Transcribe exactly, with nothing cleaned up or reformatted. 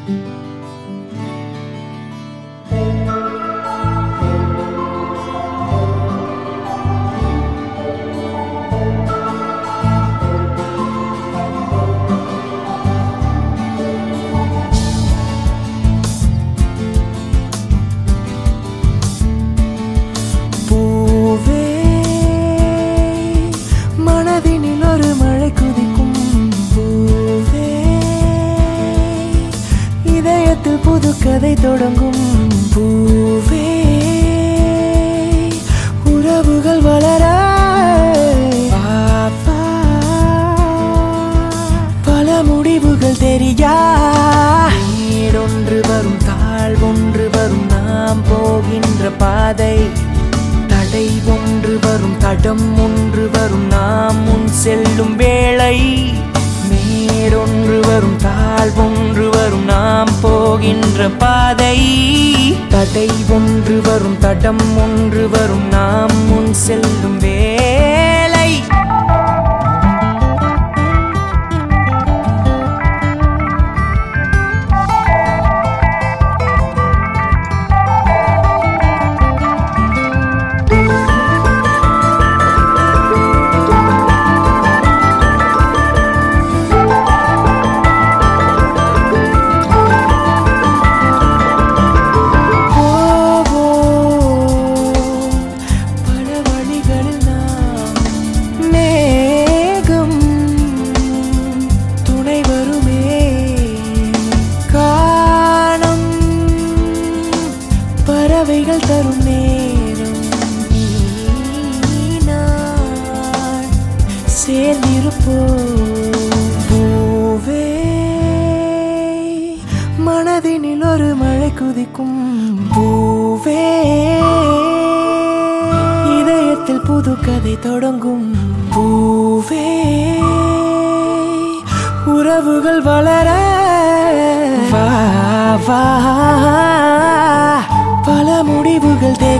புது கதை தொடங்கும் பூவே உறவுகள் வளர பல முடிவுகள் தெரியா நீரொன்று வரும் தாழ் ஒன்று வரும் நாம் போகின்ற பாதை தடை ஒன்று வரும் தடம் ஒன்று வரும் நாம் முன் செல்லும் வேளை நேரொன்று வரும் தாழ் ஒன்று வரும் நாம் போகின்ற பாதை தடை ஒன்று வரும் தடம் ஒன்று வரும் நாம் முன் செல்லும் வேளை பறவைகள் தரும் நேரம் சேர்ந்திருப்போம் பூவே மனதினில் ஒரு மழை குதிக்கும் பூவே இதயத்தில் புது கதை தொடங்கும் பூவே உறவுகள் வளர வா வா பல முடிவுகள்